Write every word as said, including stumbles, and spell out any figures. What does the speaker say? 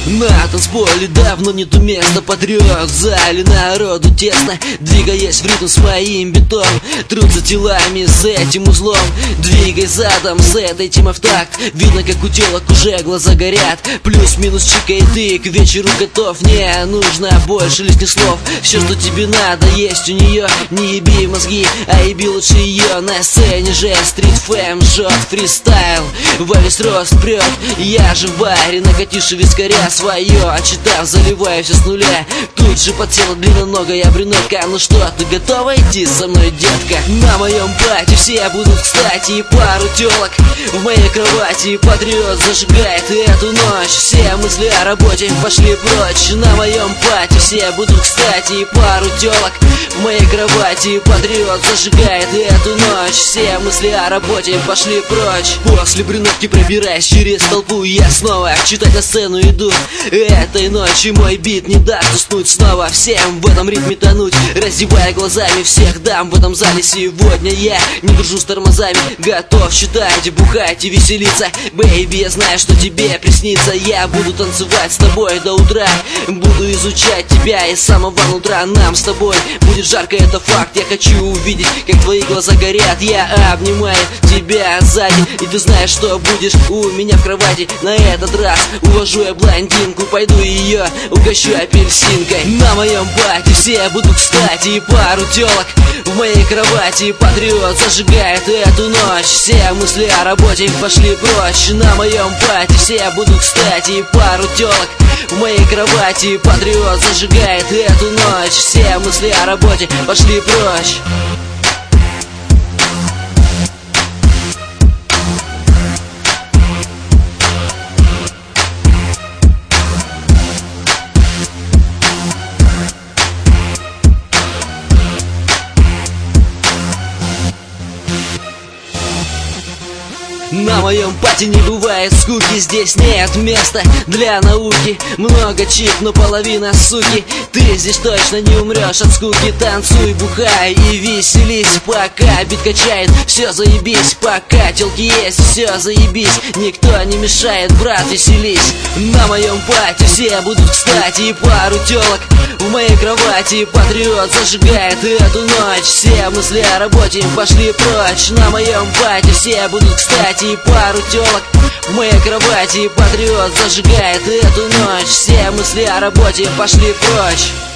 На танцполе давно нету места, подрет в зале народу тесно, двигаясь в ритм своим битом. Трутся телами с этим узлом, двигай задом с этой темой в такт. Видно, как у телок уже глаза горят, плюс-минус чикает ты к вечеру готов. Не нужно больше лишних слов, все, что тебе надо, есть у нее. Не еби мозги, а еби лучше ее. На сцене же стрит фэм жжет фристайл, во весь рост прет. Я же в баре, накативший вискаря свое, отчитав, заливаю все с нуля. Тут же подсела длинноногая брюнетка. Ну что, ты готова идти со мной, детка? На моем пати все будут кстати, и пару телок в моей кровати. Патриот зажигает эту ночь, все мысли о работе пошли прочь. На моем пати все будут кстати, и пару телок в моей кровати. Патриот зажигает эту ночь, все мысли о работе пошли прочь. После брюнетки, пробираясь через толпу, я снова читать на сцену иду. Этой ночью мой бит не даст уснуть, снова всем в этом ритме тонуть. Раздевая глазами всех дам в этом зале сегодня, я не дружу с тормозами, готов считать, бухать и веселиться. Бэйби, я знаю, что тебе приснится. Я буду танцевать с тобой до утра, буду изучать тебя и с самого утра. Нам с тобой будет жарко, это факт. Я хочу увидеть, как твои глаза горят. Я обнимаю тебя сзади, и ты знаешь, что будешь у меня в кровати. На этот раз увожу я блондинку, пойду ее угощу апельсинкой. На моем пати все будут кстати, и пару телок в моей кровати. Патриот зажигает эту ночь, все мысли о работе пошли прочь. На моем пати все будут кстати, и пару телок в моей кровати. Патриот зажигает эту ночь, все мысли о работе пошли прочь. На моем пати не бывает скуки, здесь нет места для науки. Много чип, но половина суки. Ты здесь точно не умрешь от скуки. Танцуй, бухай и веселись, пока бит качает, все заебись. Пока телки есть, все заебись. Никто не мешает, брат, веселись. На моем пати все будут кстати, и пару телок в моей кровати. Патриот зажигает эту ночь, все мысли о работе пошли прочь. На моем пати все будут кстати, и пару телок в моей кровати. Патриот зажигает эту ночь, все мысли о работе пошли прочь.